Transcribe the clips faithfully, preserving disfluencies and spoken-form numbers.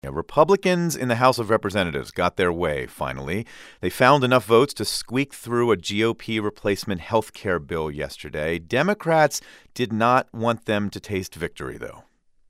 Yeah, Republicans in the House of Representatives got their way, finally. They found enough votes to squeak through a G O P replacement health care bill yesterday. Democrats did not want them to taste victory, though.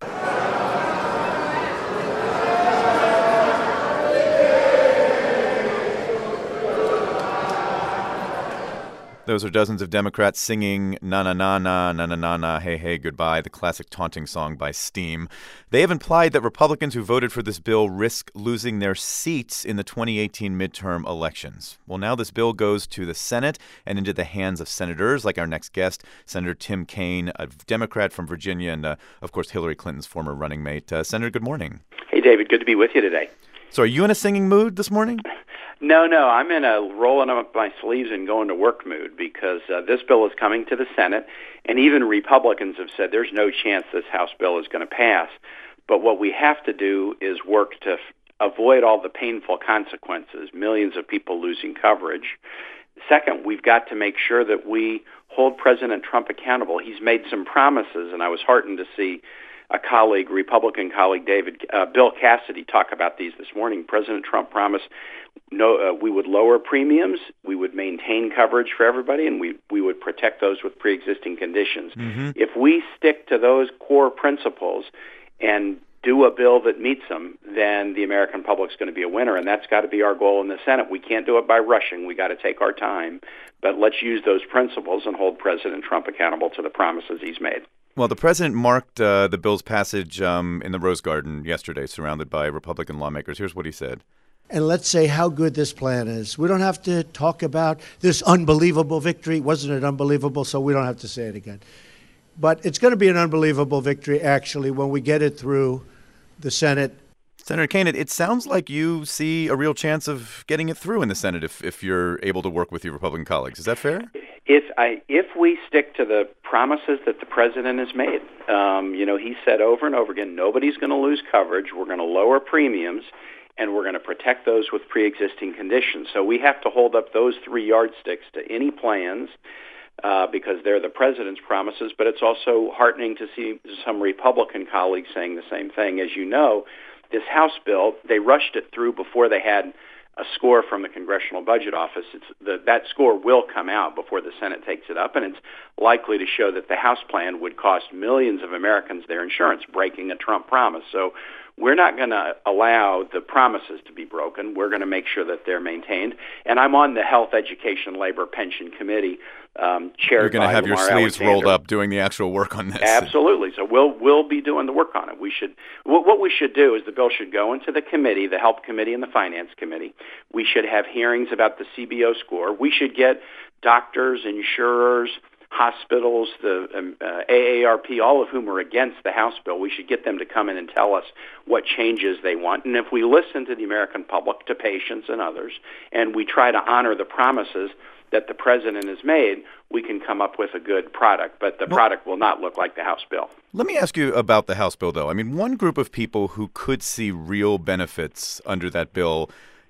Those are dozens of Democrats singing na na na na na na na na hey hey goodbye, the classic taunting song by Steam. They have implied that Republicans who voted for this bill risk losing their seats in the twenty eighteen midterm elections. Well, now this bill goes to the Senate and into the hands of senators like our next guest, Senator Tim Kaine, a Democrat from Virginia, and uh, of course Hillary Clinton's former running mate. Uh, Senator, good morning. Hey, David. Good to be with you today. So, are you in a singing mood this morning? No, no, I'm in a rolling up my sleeves and going to work mood because uh, this bill is coming to the Senate, and even Republicans have said there's no chance this House bill is going to pass. But what we have to do is work to f- avoid all the painful consequences, millions of people losing coverage. Second, we've got to make sure that we hold President Trump accountable. He's made some promises, and I was heartened to see a colleague, Republican colleague, David uh, Bill Cassidy, talk about these this morning. President Trump promised no, uh, we would lower premiums, we would maintain coverage for everybody, and we we would protect those with pre-existing conditions. Mm-hmm. If we stick to those core principles and do a bill that meets them, then the American public's going to be a winner, and that's got to be our goal in the Senate. We can't do it by rushing. We got to take our time, but let's use those principles and hold President Trump accountable to the promises he's made. Well, the president marked uh, the bill's passage um, in the Rose Garden yesterday, surrounded by Republican lawmakers. Here's what he said. And let's say how good this plan is. We don't have to talk about this unbelievable victory. Wasn't it unbelievable? So we don't have to say it again. But it's going to be an unbelievable victory, actually, when we get it through the Senate. Senator Kaine, it, it sounds like you see a real chance of getting it through in the Senate if, if you're able to work with your Republican colleagues. Is that fair? If I if we stick to the promises that the president has made, um, you know, he said over and over again, nobody's going to lose coverage. We're going to lower premiums, and we're going to protect those with pre-existing conditions. So we have to hold up those three yardsticks to any plans uh, because they're the president's promises. But it's also heartening to see some Republican colleagues saying the same thing. As you know, this House bill, they rushed it through before they had a score from the Congressional Budget Office. It's the, that score will come out before the Senate takes it up, and it's likely to show that the House plan would cost millions of Americans their insurance, breaking a Trump promise. So we're not going to allow the promises to be broken. We're going to make sure that they're maintained. And I'm on the Health, Education, Labor, Pension Committee, um, chaired by You're going to have Lamar your sleeves Alexander. rolled up doing the actual work on this. Absolutely. So we'll we'll be doing the work on it. We should. What, what we should do is the bill should go into the committee, the Health Committee and the Finance Committee. We should have hearings about the C B O score. We should get doctors, insurers, hospitals, the um, uh, A A R P, all of whom are against the House bill. We should get them to come in and tell us what changes they want. And if we listen to the American public, to patients and others, and we try to honor the promises that the president has made, we can come up with a good product. But the well, product will not look like the House bill. Let me ask you about the House bill, though. I mean, one group of people who could see real benefits under that bill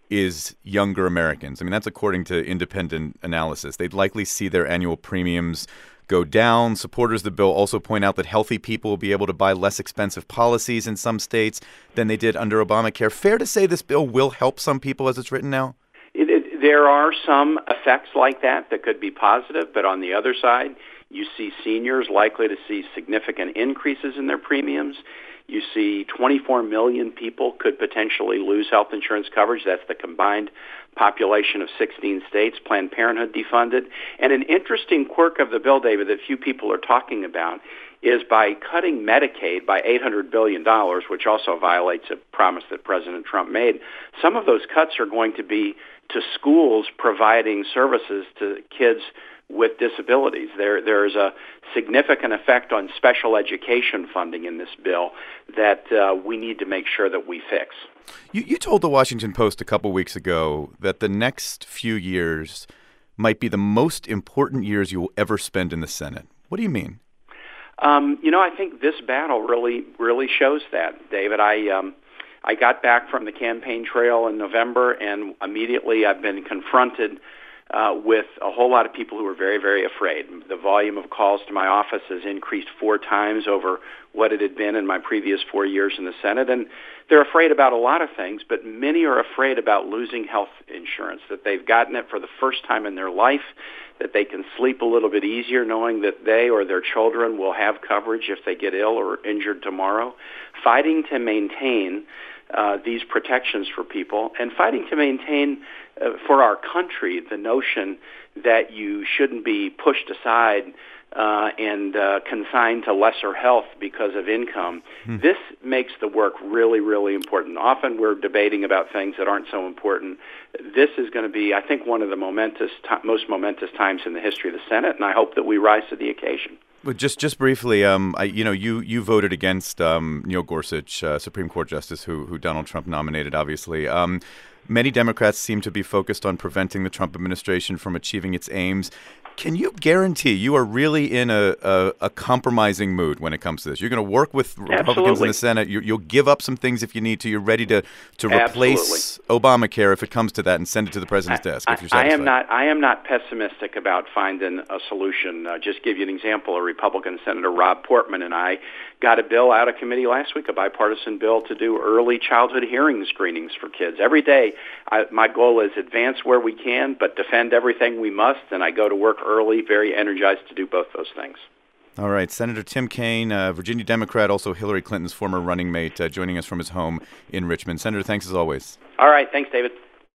is younger Americans. I mean, that's according to independent analysis. They'd likely see their annual premiums go down. Supporters of the bill also point out that healthy people will be able to buy less expensive policies in some states than they did under Obamacare. Fair to say this bill will help some people as it's written now? It, it, there are some effects like that that could be positive, but on the other side, you see seniors likely to see significant increases in their premiums. You see twenty-four million people could potentially lose health insurance coverage. That's the combined population of sixteen states, Planned Parenthood defunded. And an interesting quirk of the bill, David, that few people are talking about is by cutting Medicaid by eight hundred billion dollars, which also violates a promise that President Trump made, some of those cuts are going to be to schools providing services to kids with disabilities. There, there's a significant effect on special education funding in this bill that uh, we need to make sure that we fix. You, you told the Washington Post a couple weeks ago that the next few years might be the most important years you will ever spend in the Senate. What do you mean? Um, you know, I think this battle really, really shows that, David. I um, I got back from the campaign trail in November, and immediately I've been confronted uh, with a whole lot of people who are very, very afraid. The volume of calls to my office has increased four times over what it had been in my previous four years in the Senate, and they're afraid about a lot of things, but many are afraid about losing health insurance, that they've gotten it for the first time in their life, that they can sleep a little bit easier knowing that they or their children will have coverage if they get ill or injured tomorrow, fighting to maintain uh, these protections for people, and fighting to maintain uh, for our country the notion that you shouldn't be pushed aside uh, and uh, consigned to lesser health because of income. Hmm. This makes the work really, really important. Often we're debating about things that aren't so important. This is going to be, I think, one of the momentous, t- most momentous times in the history of the Senate, and I hope that we rise to the occasion. But just just briefly, um, I, you know, you, you voted against um, Neil Gorsuch, uh, Supreme Court Justice, who who Donald Trump nominated, obviously. Um, many Democrats seem to be focused on preventing the Trump administration from achieving its aims. Can you guarantee you are really in a, a, a compromising mood when it comes to this? You're going to work with Republicans Absolutely. in the Senate. You, you'll give up some things if you need to. You're ready to, to replace Absolutely. Obamacare if it comes to that and send it to the president's I, desk. If you're I, I satisfied. am not. I am not pessimistic about finding a solution. Uh, just give you an example. A Republican Senator Rob Portman and I got a bill out of committee last week, a bipartisan bill to do early childhood hearing screenings for kids. Every day, I, my goal is advance where we can, but defend everything we must. And I go to work early, very energized to do both those things. All right. Senator Tim Kaine, uh, Virginia Democrat, also Hillary Clinton's former running mate, uh, joining us from his home in Richmond. Senator, thanks as always. All right. Thanks, David.